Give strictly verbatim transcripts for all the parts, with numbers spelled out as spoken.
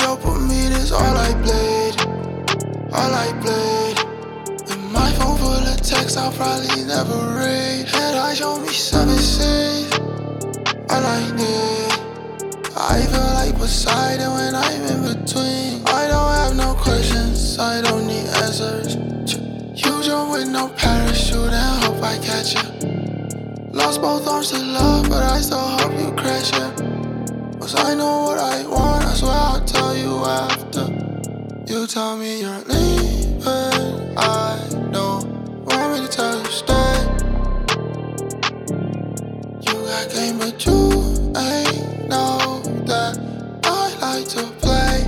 dopamine is all I played, all I played. And my phone full of texts I'll probably never read. Head eye show me seven C's, all I need. I feel like Poseidon when I'm in between. I don't have no questions, I don't need answers. You jump with no parachute and hope I catch you. Lost both arms to love, but I still hope you crash it. Cause I know what I want, I swear I'll tell you after. You tell me you're leaving, I don't want me to tell you stay. You got game but you ain't know that I like to play.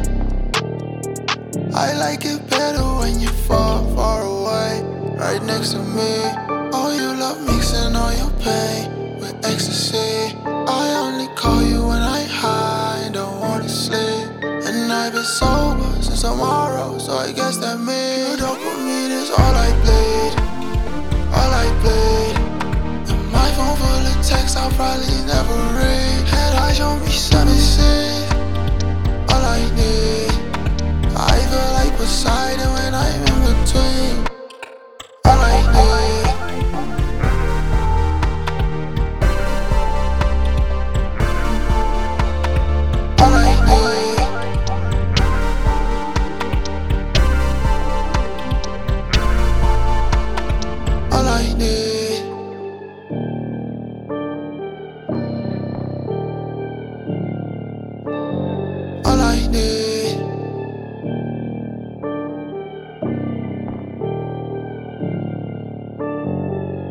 I like it better when you fall far away, right next to me. Oh, you love mixing all your pain with ecstasy. I only call you when I high, don't wanna sleep. And I've been sober since tomorrow, so I guess that means your dopamine is all I played, all I played. And my phone full of texts I'll probably never read. Head eye show me seven C's,